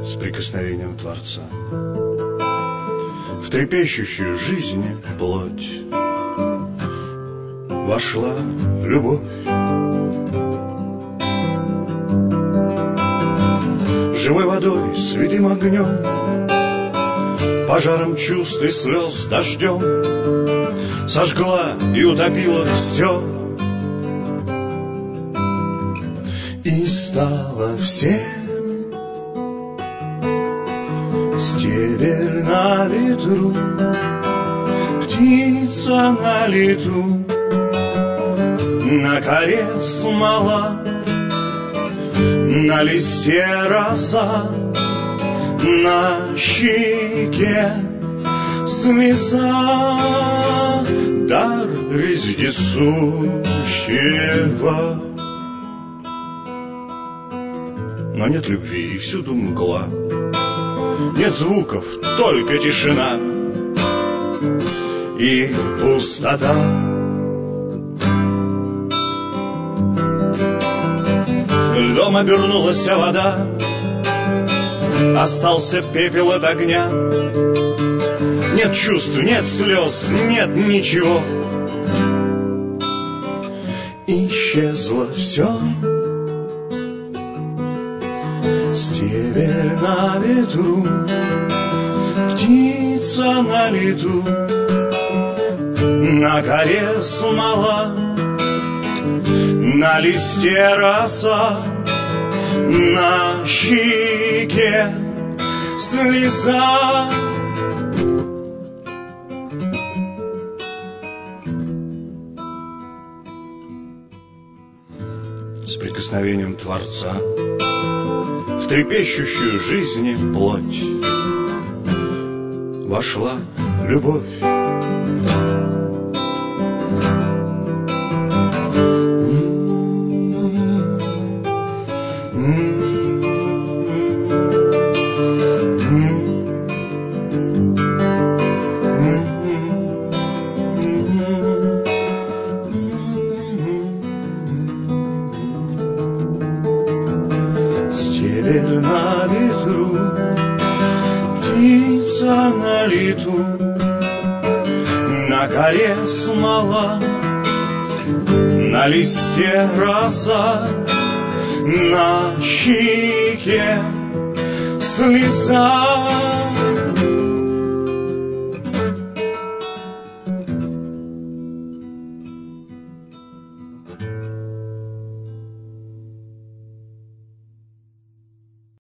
с прикосновением Творца. В трепещущую жизнь плоть вошла любовь. Живой водой, святым огнем, пожаром чувств и слез дождем сожгла и утопила все, и стала всем стебель на ветру, птица на лету, на коре смола, на листе роса, на щеке слеза, дар вездесущего. Но нет любви, и всюду мгла, нет звуков, только тишина и пустота. Льдом обернулась вода, остался пепел от огня. Нет чувств, нет слез, нет ничего. Исчезло все. Стебель на ветру, птица на лету, на коре смола, на листе роса, на щеке слеза. С прикосновением Творца в трепещущую жизнь плоть вошла любовь. Стебель на ветру, птица на лету, на коре смола, на листе роса, на щеке слеза.